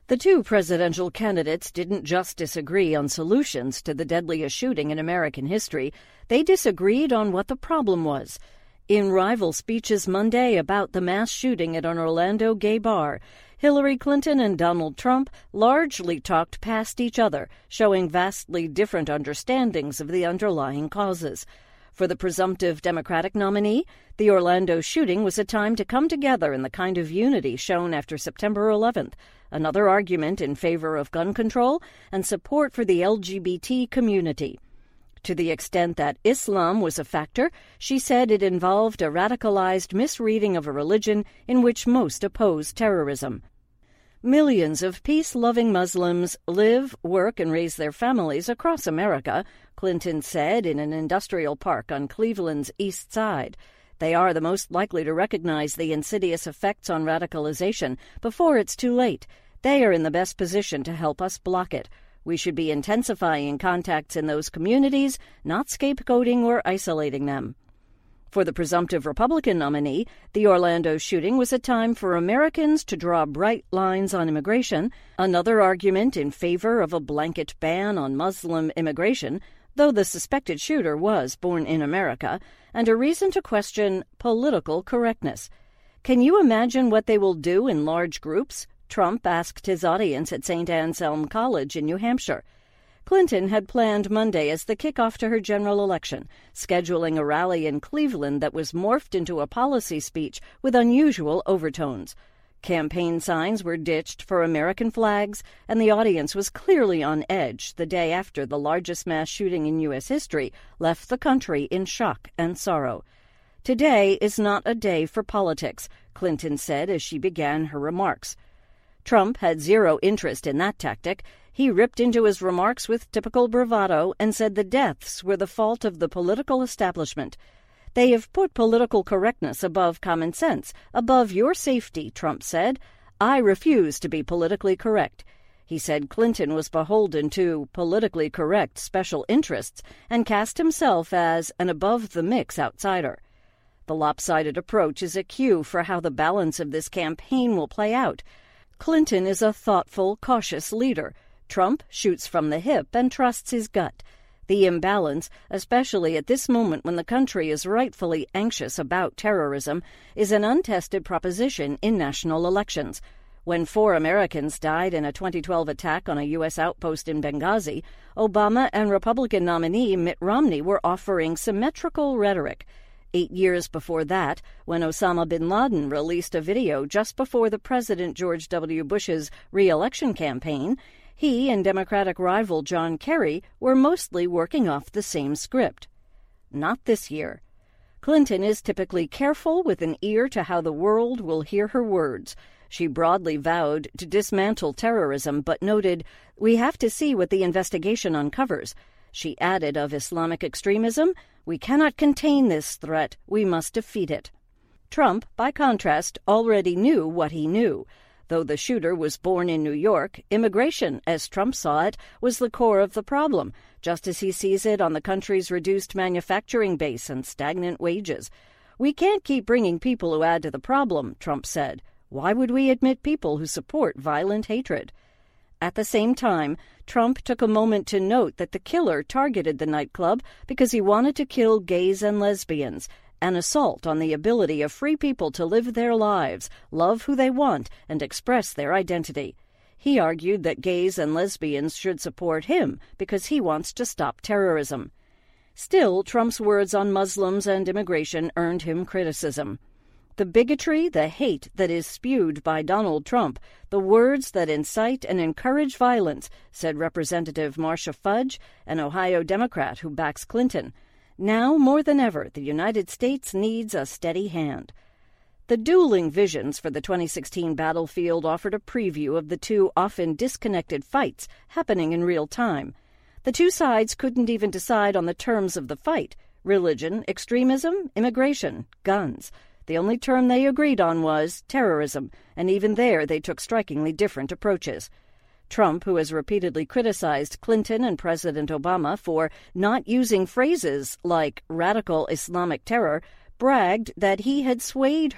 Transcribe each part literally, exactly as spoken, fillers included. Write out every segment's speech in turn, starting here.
The two presidential candidates didn't just disagree on solutions to the deadliest shooting in American history. They disagreed on what the problem was. In rival speeches Monday about the mass shooting at an Orlando gay bar, Hillary Clinton and Donald Trump largely talked past each other, showing vastly different understandings of the underlying causes. For the presumptive Democratic nominee, the Orlando shooting was a time to come together in the kind of unity shown after September eleventh, another argument in favor of gun control and support for the L G B T community. To the extent that Islam was a factor, she said it involved a radicalized misreading of a religion in which most oppose terrorism. Millions of peace-loving Muslims live, work, and raise their families across America, Clinton said in an industrial park on Cleveland's East Side. They are the most likely to recognize the insidious effects on radicalization before it's too late. They are in the best position to help us block it. We should be intensifying contacts in those communities, not scapegoating or isolating them. For the presumptive Republican nominee, the Orlando shooting was a time for Americans to draw bright lines on immigration, another argument in favor of a blanket ban on Muslim immigration, though the suspected shooter was born in America, and a reason to question political correctness. Can you imagine what they will do in large groups? Trump asked his audience at Saint Anselm College in New Hampshire. Clinton had planned Monday as the kickoff to her general election, scheduling a rally in Cleveland that was morphed into a policy speech with unusual overtones. Campaign signs were ditched for American flags, and the audience was clearly on edge the day after the largest mass shooting in U S history left the country in shock and sorrow. Today is not a day for politics, Clinton said as she began her remarks. Trump had zero interest in that tactic. He ripped into his remarks with typical bravado and said the deaths were the fault of the political establishment. They have put political correctness above common sense, above your safety, Trump said. I refuse to be politically correct. He said Clinton was beholden to politically correct special interests and cast himself as an above-the-mix outsider. The lopsided approach is a cue for how the balance of this campaign will play out. Clinton is a thoughtful, cautious leader. Trump shoots from the hip and trusts his gut. The imbalance, especially at this moment when the country is rightfully anxious about terrorism, is an untested proposition in national elections. When four Americans died in a twenty twelve attack on a U S outpost in Benghazi, Obama and Republican nominee Mitt Romney were offering symmetrical rhetoric. Eight years before that, when Osama bin Laden released a video just before the President George W. Bush's re-election campaign, he and Democratic rival John Kerry were mostly working off the same script. Not this year. Clinton is typically careful with an ear to how the world will hear her words. She broadly vowed to dismantle terrorism, but noted, "We have to see what the investigation uncovers." She added of Islamic extremism, "We cannot contain this threat. We must defeat it." Trump, by contrast, already knew what he knew. Though the shooter was born in New York, immigration, as Trump saw it, was the core of the problem, just as he sees it on the country's reduced manufacturing base and stagnant wages. "We can't keep bringing people who add to the problem," Trump said. "Why would we admit people who support violent hatred?" At the same time, Trump took a moment to note that the killer targeted the nightclub because he wanted to kill gays and lesbians, an assault on the ability of free people to live their lives, love who they want, and express their identity. He argued that gays and lesbians should support him because he wants to stop terrorism. Still, Trump's words on Muslims and immigration earned him criticism. The bigotry, the hate that is spewed by Donald Trump, the words that incite and encourage violence, said Representative Marcia Fudge, an Ohio Democrat who backs Clinton. Now, more than ever, the United States needs a steady hand. The dueling visions for the twenty sixteen battlefield offered a preview of the two often disconnected fights happening in real time. The two sides couldn't even decide on the terms of the fight: religion, extremism, immigration, guns. The only term they agreed on was terrorism, and even there they took strikingly different approaches. Trump, who has repeatedly criticized Clinton and President Obama for not using phrases like radical Islamic terror, bragged that he had swayed her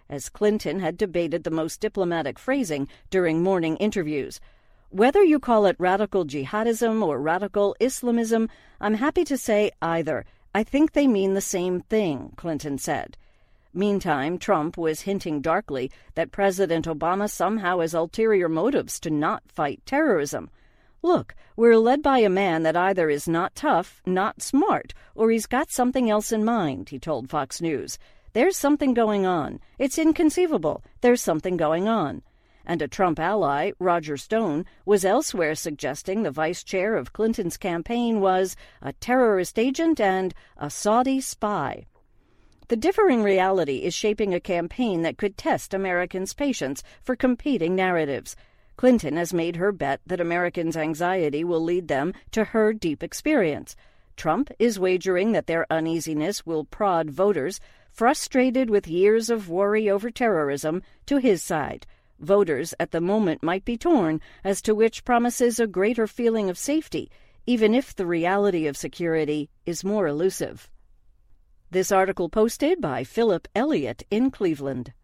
as Clinton had debated the most diplomatic phrasing during morning interviews. Whether you call it radical jihadism or radical Islamism, I'm happy to say either. I think they mean the same thing, Clinton said. Meantime, Trump was hinting darkly that President Obama somehow has ulterior motives to not fight terrorism. Look, we're led by a man that either is not tough, not smart, or he's got something else in mind, he told Fox News. There's something going on. It's inconceivable. There's something going on. And a Trump ally, Roger Stone, was elsewhere suggesting the vice chair of Clinton's campaign was a terrorist agent and a Saudi spy. The differing reality is shaping a campaign that could test Americans' patience for competing narratives. Clinton has made her bet that Americans' anxiety will lead them to her deep experience. Trump is wagering that their uneasiness will prod voters, frustrated with years of worry over terrorism, to his side. Voters at the moment might be torn as to which promises a greater feeling of safety, even if the reality of security is more elusive. This article posted by Philip Elliott in Cleveland.